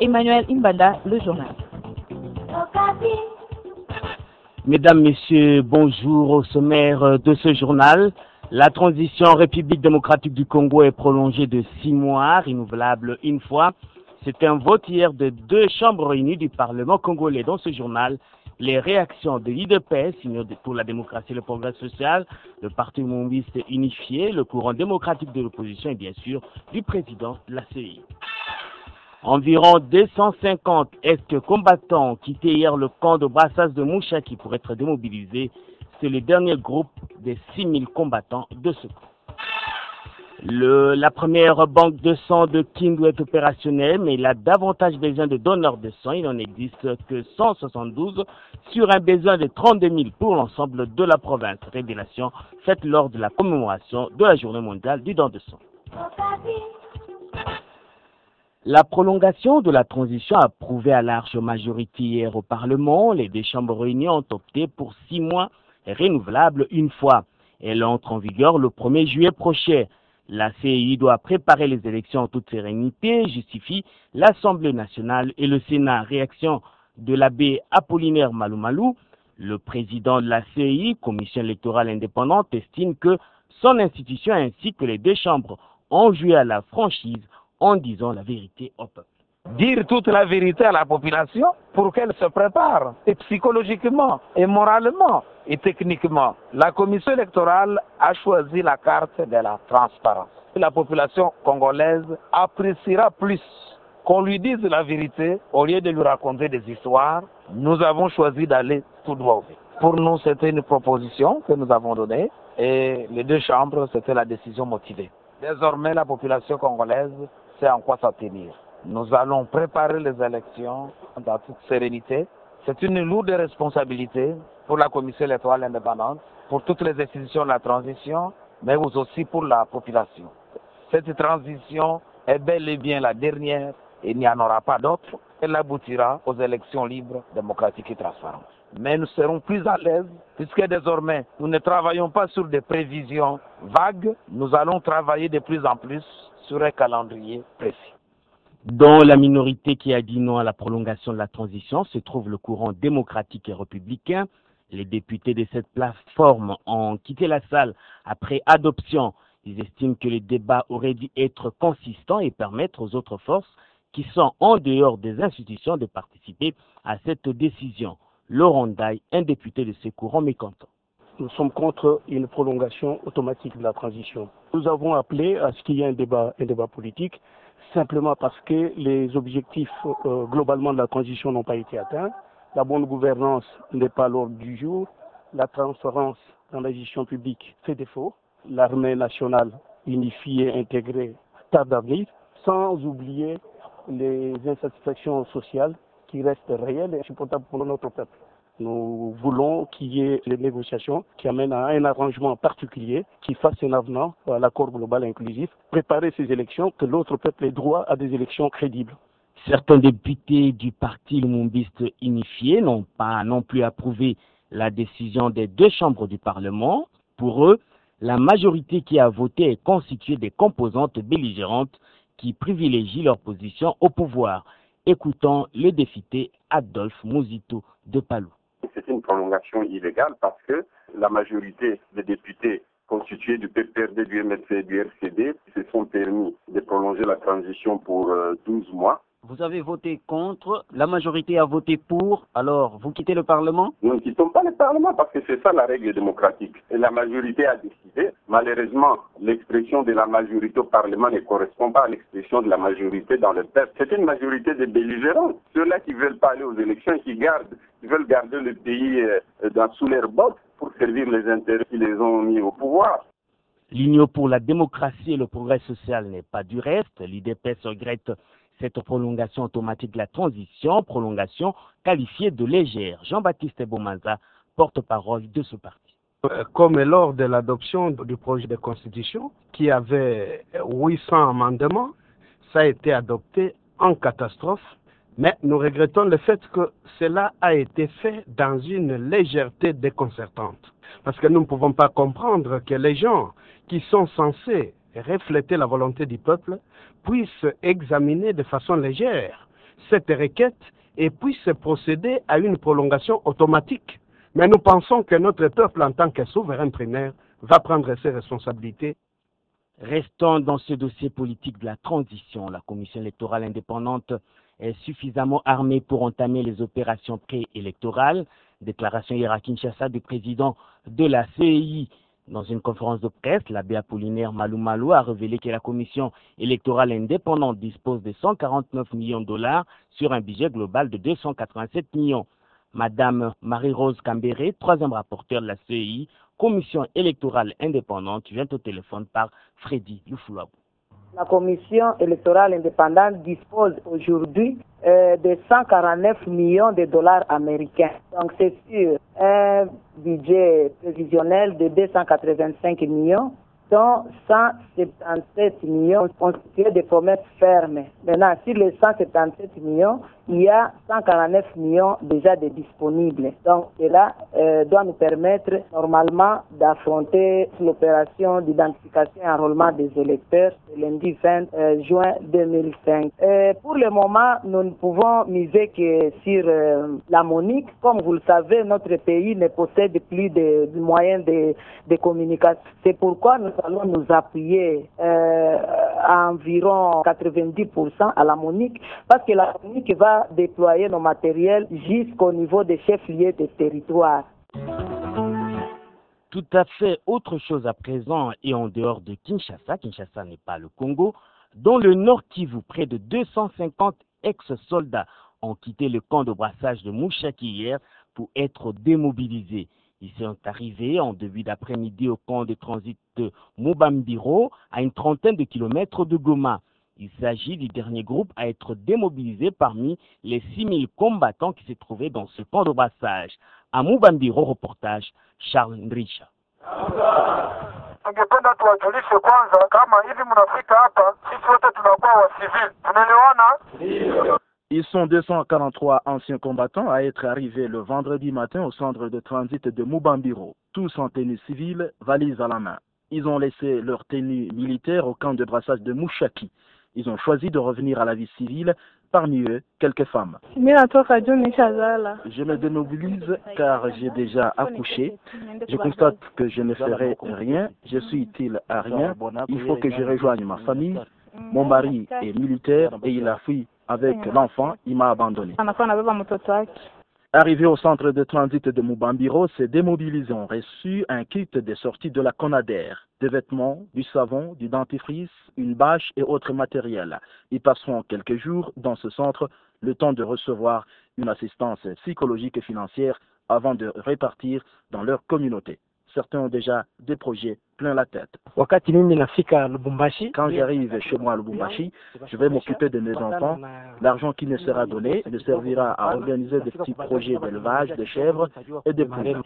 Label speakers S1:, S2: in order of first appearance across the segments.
S1: Emmanuel Imbanda, le journal.
S2: Mesdames, Messieurs, bonjour. Au sommaire de ce journal. La transition en République démocratique du Congo est prolongée de 6 mois, renouvelable une fois. C'est un vote hier de 2 chambres réunies du Parlement congolais. Dans ce journal, les réactions de l'IDPS, Union pour la démocratie et le progrès social, le Parti mouviste unifié, le courant démocratique de l'opposition et bien sûr du président de la CEI. Environ 250 ex-combattants quitté hier le camp de Brassas de Mouchaki pour être démobilisés. C'est le dernier groupe des 6000 combattants de ce camp. La première banque de sang de Kindu est opérationnelle, mais il a davantage besoin de donneurs de sang. Il n'en existe que 172 sur un besoin de 32 000 pour l'ensemble de la province. Révélation faite lors de la commémoration de la journée mondiale du don de sang. La prolongation de la transition approuvée à large majorité hier au Parlement. Les 2 chambres réunies ont opté pour 6 mois renouvelables une fois. Elle entre en vigueur le 1er juillet prochain. La CEI doit préparer les élections en toute sérénité, justifie l'Assemblée nationale et le Sénat. Réaction de l'abbé Apollinaire Malumalou, le président de la CEI, Commission électorale indépendante, estime que son institution ainsi que les 2 chambres ont joué à la franchise en disant la vérité au peuple.
S3: Dire toute la vérité à la population pour qu'elle se prépare, et psychologiquement, et moralement, et techniquement. La commission électorale a choisi la carte de la transparence. La population congolaise appréciera plus qu'on lui dise la vérité au lieu de lui raconter des histoires. Nous avons choisi d'aller tout droit au but. Pour nous, c'était une proposition que nous avons donnée et les 2 chambres, c'était la décision motivée. Désormais, la population congolaise sait en quoi s'en tenir. Nous allons préparer les élections dans toute sérénité. C'est une lourde responsabilité pour la Commission électorale indépendante, pour toutes les institutions de la transition, mais aussi pour la population. Cette transition est bel et bien la dernière et il n'y en aura pas d'autre. Elle aboutira aux élections libres, démocratiques et transparentes. Mais nous serons plus à l'aise puisque désormais nous ne travaillons pas sur des prévisions vagues, nous allons travailler de plus en plus sur un calendrier précis.
S2: Dans la minorité qui a dit non à la prolongation de la transition se trouve le courant démocratique et républicain. Les députés de cette plateforme ont quitté la salle après adoption. Ils estiment que les débats auraient dû être consistants et permettre aux autres forces qui sont en dehors des institutions de participer à cette décision. Laurent Daye, un député de ce courant mécontent.
S4: Nous sommes contre une prolongation automatique de la transition. Nous avons appelé à ce qu'il y ait un débat politique, simplement parce que les objectifs globalement de la transition n'ont pas été atteints. La bonne gouvernance n'est pas à l'ordre du jour. La transparence dans la gestion publique fait défaut. L'armée nationale unifiée et intégrée tarde à venir, sans oublier les insatisfactions sociales qui restent réelles et insupportables pour notre peuple. Nous voulons qu'il y ait des négociations qui amènent à un arrangement particulier, qui fasse un avenant à l'accord global inclusif, préparer ces élections, que l'autre peuple ait droit à des élections crédibles.
S2: Certains députés du parti lumumbiste unifié n'ont pas non plus approuvé la décision des 2 chambres du Parlement. Pour eux, la majorité qui a voté est constituée des composantes belligérantes qui privilégient leur position au pouvoir. Écoutons le député Adolphe Mouzito de Palou.
S5: C'est une prolongation illégale parce que la majorité des députés constitués du PPRD, du MLC et du RCD se sont permis de prolonger la transition pour 12 mois.
S6: Vous avez voté contre, la majorité a voté pour, alors vous quittez le Parlement?
S5: Nous ne quittons pas le Parlement parce que c'est ça la règle démocratique. Et la majorité a décidé. Malheureusement, l'expression de la majorité au Parlement ne correspond pas à l'expression de la majorité dans le peuple. C'est une majorité de belligérants. Ceux-là qui ne veulent pas aller aux élections et qui veulent garder le pays sous leurs bottes pour servir les intérêts qui les ont mis au pouvoir.
S2: L'Union pour la démocratie et le progrès social n'est pas du reste. L'IDPS regrette cette prolongation automatique de la transition, prolongation qualifiée de légère. Jean-Baptiste Bomanza, porte-parole de ce parti.
S4: Comme lors de l'adoption du projet de constitution, qui avait 800 amendements, ça a été adopté en catastrophe, mais nous regrettons le fait que cela a été fait dans une légèreté déconcertante. Parce que nous ne pouvons pas comprendre que les gens qui sont censés refléter la volonté du peuple puissent examiner de façon légère
S7: cette requête et puisse procéder à une prolongation automatique. Mais nous pensons que notre peuple, en tant que souverain primaire, va prendre ses responsabilités.
S2: Restons dans ce dossier politique de la transition. La commission électorale indépendante est suffisamment armée pour entamer les opérations préélectorales. Déclaration hier à Kinshasa du président de la CEI. Dans une conférence de presse, l'abbé Apollinaire Malou a révélé que la commission électorale indépendante dispose de 149 millions de dollars sur un budget global de 287 millions. Madame Marie-Rose Cambéré, troisième rapporteure de la CEI, commission électorale indépendante, vient au téléphone par Freddy Loufouabou.
S8: La commission électorale indépendante dispose aujourd'hui de 149 millions de dollars américains. Donc c'est sur un budget prévisionnel de 285 millions, dont 177 millions constitués de promesses fermes. Maintenant, sur les 177 millions, il y a 149 millions déjà de disponibles. Donc, cela doit nous permettre normalement d'affronter l'opération d'identification et enrôlement des électeurs le lundi 20 juin 2005. Pour le moment, nous ne pouvons miser que sur la Monique. Comme vous le savez, notre pays ne possède plus de moyens de communication. C'est pourquoi nous allons nous appuyer à environ 90% à la Monique, parce que la Monique va déployer nos matériels jusqu'au niveau des chefs-lieux des territoires.
S2: Tout à fait autre chose à présent et en dehors de Kinshasa. Kinshasa n'est pas le Congo. Dans le Nord Kivu, près de 250 ex-soldats ont quitté le camp de brassage de Mouchaki hier pour être démobilisés. Ils sont arrivés en début d'après-midi au camp de transit de Mubambiro, à une trentaine de kilomètres de Goma. Il s'agit du dernier groupe à être démobilisé parmi les 6000 combattants qui se trouvaient dans ce camp de brassage. À Mubambiro, reportage Charles Ndrisha.
S9: Tungependa tuwajulishe kwanza kama hivi mnafika hapa, sisi wote tunakuwa wa civil. Tunaelewana?
S10: Ils sont 243 anciens combattants à être arrivés le vendredi matin au centre de transit de Mubambiro, tous en tenue civile, valises à la main. Ils ont laissé leur tenue militaire au camp de brassage de Mouchaki. Ils ont choisi de revenir à la vie civile, parmi eux, quelques femmes. Je me démobilise car j'ai déjà accouché. Je constate que je ne ferai rien, je suis utile à rien. Il faut que je rejoigne ma famille. Mon mari est militaire et il a fui avec l'enfant, il m'a abandonné. Arrivés au centre de transit de Mubambiro, ces démobilisés ont reçu un kit de sortie de la CONADER, des vêtements, du savon, du dentifrice, une bâche et autres matériels. Ils passeront quelques jours dans ce centre, le temps de recevoir une assistance psychologique et financière avant de repartir dans leur communauté. Certains ont déjà des projets plein la tête. Quand j'arrive chez moi à Lubumbashi, je vais m'occuper de mes enfants. L'argent qui me sera donné me servira à organiser des petits projets d'élevage de chèvres et de poules.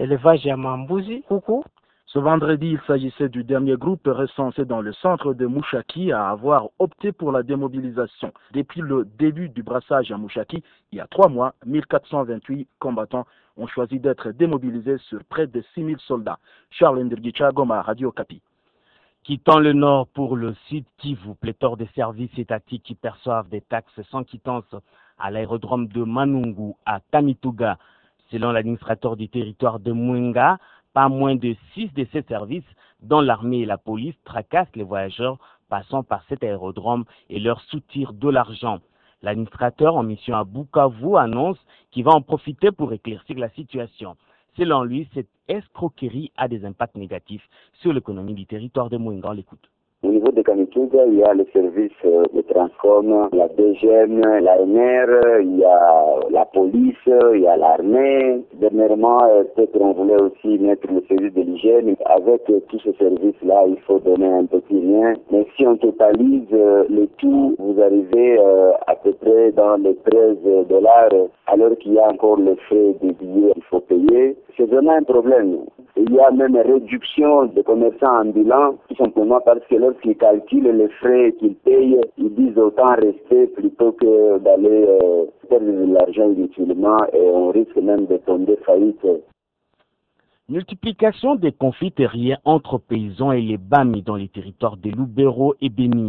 S10: Ce vendredi, il s'agissait du dernier groupe recensé dans le centre de Mouchaki à avoir opté pour la démobilisation. Depuis le début du brassage à Mouchaki, il y a 3 mois, 1428 combattants ont choisi d'être démobilisés sur près de 6000 soldats. Charles Ndirgicha, Goma, Radio Kapi.
S2: Quittant le nord pour le sud Kivu, pléthore de services étatiques qui perçoivent des taxes sans quittance à l'aérodrome de Manungu à Kamituga. Selon l'administrateur du territoire de Mwenga, pas moins de 6 de ces services, dont l'armée et la police, tracassent les voyageurs passant par cet aérodrome et leur soutirent de l'argent. L'administrateur en mission à Bukavu annonce qu'il va en profiter pour éclaircir la situation. Selon lui, cette escroquerie a des impacts négatifs sur l'économie du territoire de Mwenga. On l'écoute.
S11: Au niveau de Kamituga, il y a les services de Transcom, la DGM, l'ANR, il y a la police, il y a l'armée. Dernièrement, peut-être on voulait aussi mettre le service de l'hygiène. Avec tous ces services-là, il faut donner un petit rien. Mais si on totalise le tout, vous arrivez à peu près dans les $13, alors qu'il y a encore les frais des billets qu'il faut payer. C'est vraiment un problème. Il y a même une réduction des commerçants ambulants, tout simplement parce que lorsqu'ils calculent les frais qu'ils payent, ils disent autant rester plutôt que d'aller perdre de l'argent inutilement et on risque même de tomber faillite.
S2: Multiplication des conflits terriens entre paysans et les Bami dans les territoires de Lubero et Beni.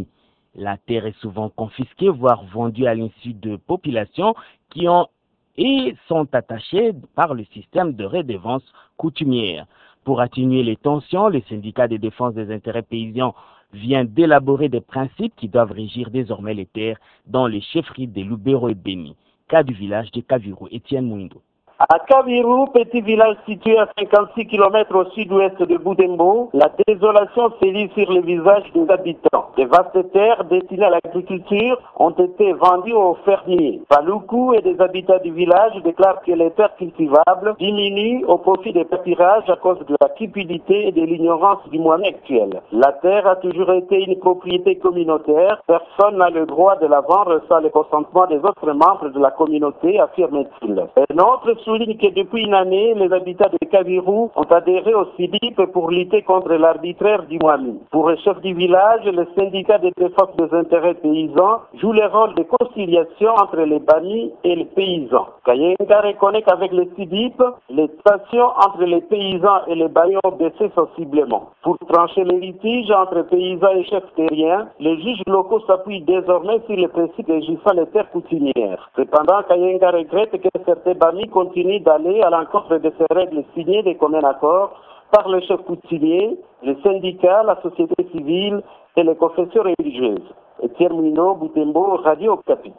S2: La terre est souvent confisquée, voire vendue à l'insu de populations qui ont et sont attachées par le système de redevance coutumière. Pour atténuer les tensions, le syndicat de défense des intérêts paysans vient d'élaborer des principes qui doivent régir désormais les terres dans les chefferies de Lubero et Beni. Cas du village de Kaviru, Étienne Mouindo.
S12: À Kaviru, petit village situé à 56 km au sud-ouest de Butembo, la désolation s'est lit sur les visages des habitants. Les vastes terres destinées à l'agriculture ont été vendues aux fermiers. Paloukou et des habitants du village déclarent que les terres cultivables diminuent au profit des pâturages à cause de la cupidité et de l'ignorance du moyen actuel. La terre a toujours été une propriété communautaire. Personne n'a le droit de la vendre sans le consentement des autres membres de la communauté, affirme-t-il. Un autre souligne que depuis une année, les habitants de Kaviru ont adhéré au CIDIP pour lutter contre l'arbitraire du Mwami. Pour le chef du village, le syndicat de défense des intérêts paysans joue le rôle de conciliation entre les bannis et les paysans. Kayenga reconnaît qu'avec le CIDIP, les tensions entre les paysans et les bannis ont baissé sensiblement. Pour trancher les litiges entre paysans et chefs terriens, les juges locaux s'appuient désormais sur les principes régissant les terres coutumières. Cependant, Kayenga regrette que certains bannis continuent d'aller à l'encontre de ces règles signées des communs accords par le chef coutumier, les syndicats, la société civile et les confessions religieuses. Étienne Mouino, Butembo, Radio Okapi.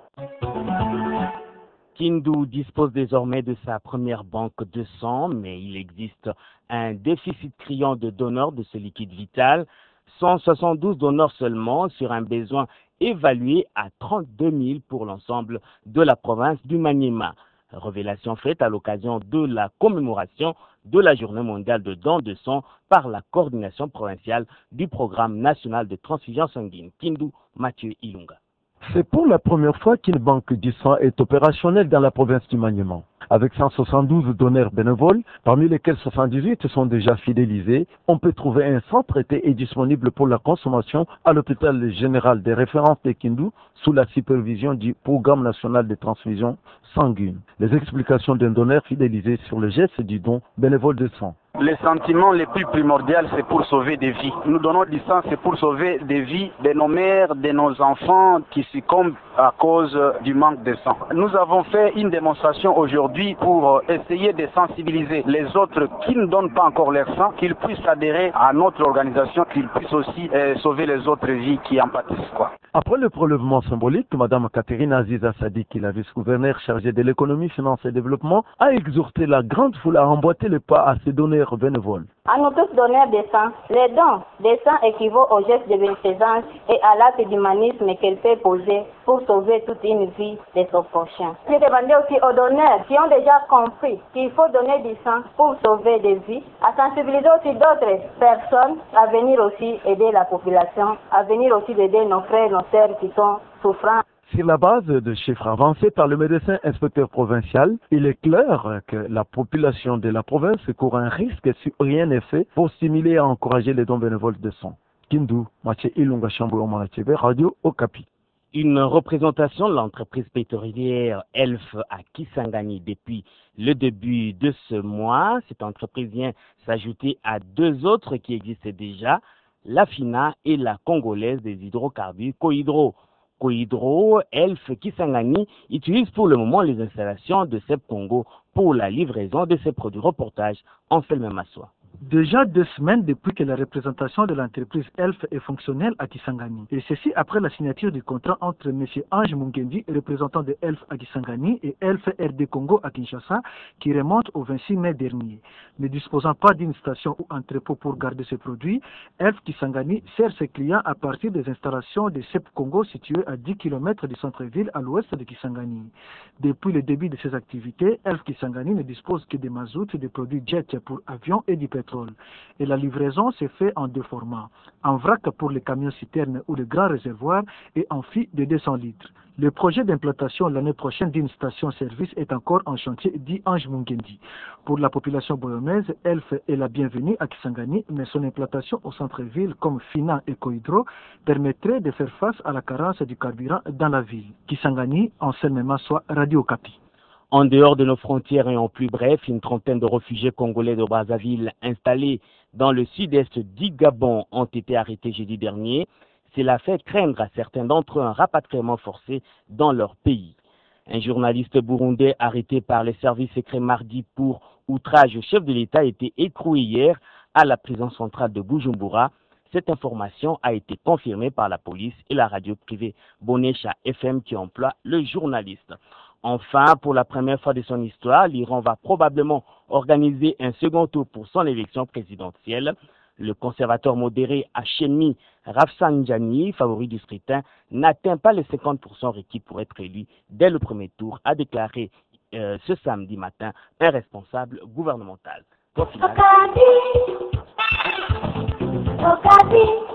S2: Kindu dispose désormais de sa première banque de sang, mais il existe un déficit criant de donneurs de ce liquide vital. 172 donneurs seulement sur un besoin évalué à 32 000 pour l'ensemble de la province du Maniema. Révélation faite à l'occasion de la commémoration de la Journée mondiale de don de sang par la coordination provinciale du programme national de transfusion sanguine. Kindu, Mathieu Ilunga.
S13: C'est pour la première fois qu'une banque du sang est opérationnelle dans la province du Maniema. Avec 172 donneurs bénévoles, parmi lesquels 78 sont déjà fidélisés, on peut trouver un sang traité et disponible pour la consommation à l'hôpital général des références de Kindu sous la supervision du programme national de transfusion sanguine. Les explications d'un donneur fidélisé sur le geste du don bénévole de sang.
S14: Le sentiment le plus primordial, c'est pour sauver des vies. Nous donnons du sang, c'est pour sauver des vies de nos mères, de nos enfants qui succombent à cause du manque de sang. Nous avons fait une démonstration aujourd'hui pour essayer de sensibiliser les autres qui ne donnent pas encore leur sang, qu'ils puissent adhérer à notre organisation, qu'ils puissent aussi sauver les autres vies qui en pâtissent.
S13: Après le prélèvement symbolique, Mme Catherine Aziza Sadiki, la vice-gouverneure chargée de l'économie, finance et développement, a exhorté la grande foule à emboîter le pas à ses donneurs bénévoles.
S15: À nous tous donneurs de sang, les dons de sang équivaut au geste de bienfaisance et à l'acte d'humanisme qu'elle peut poser pour sauver toute une vie de son prochain. Je demandais aussi aux donneurs qui ont déjà compris qu'il faut donner du sang pour sauver des vies, à sensibiliser aussi d'autres personnes à venir aussi aider la population, à venir aussi aider nos frères, nos sœurs qui sont souffrants.
S13: Sur la base de chiffres avancés par le médecin inspecteur provincial, il est clair que la population de la province court un risque si rien n'est fait pour stimuler et encourager les dons bénévoles de sang. Kindu, Mathieu Ilunga Chambo, Radio Okapi.
S2: Une représentation de l'entreprise pétrolière ELF à Kisangani depuis le début de ce mois. Cette entreprise vient s'ajouter à deux autres qui existaient déjà, la FINA et la congolaise des hydrocarbures Cohydro. Cohydro, ELF Kisangani utilise pour le moment les installations de CEP Congo pour la livraison de ses produits. Reportage Anselme Massoua.
S16: Déjà 2 semaines depuis que la représentation de l'entreprise ELF est fonctionnelle à Kisangani. Et ceci après la signature du contrat entre M. Ange Mungendi, représentant de ELF à Kisangani, et ELF RD Congo à Kinshasa, qui remonte au 26 mai dernier. Ne disposant pas d'une station ou entrepôt pour garder ses produits, ELF Kisangani sert ses clients à partir des installations de CEP Congo situées à 10 km du centre-ville à l'ouest de Kisangani. Depuis le début de ses activités, ELF Kisangani ne dispose que de mazout, des produits jet pour avions et du pétrole. Et la livraison se fait en 2 formats, en vrac pour les camions citernes ou les grands réservoirs et en fût de 200 litres. Le projet d'implantation l'année prochaine d'une station-service est encore en chantier, dit Ange Mungendi. Pour la population boyomaise, ELF est la bienvenue à Kisangani, mais son implantation au centre-ville comme FINA et Cohydro permettrait de faire face à la carence du carburant dans la ville. Kisangani, Anselme Massoua, Radio Okapi.
S2: En dehors de nos frontières et en plus bref, une trentaine de réfugiés congolais de Brazzaville installés dans le sud-est du Gabon ont été arrêtés jeudi dernier. Cela fait craindre à certains d'entre eux un rapatriement forcé dans leur pays. Un journaliste burundais arrêté par les services secrets mardi pour outrage au chef de l'État a été écroué hier à la prison centrale de Bujumbura. Cette information a été confirmée par la police et la radio privée Bonesha FM qui emploie le journaliste. Enfin, pour la première fois de son histoire, l'Iran va probablement organiser un second tour pour son élection présidentielle. Le conservateur modéré Hachemi Rafsanjani, favori du scrutin, n'atteint pas les 50% requis pour être élu dès le premier tour, a déclaré ce samedi matin un responsable gouvernemental. Au final,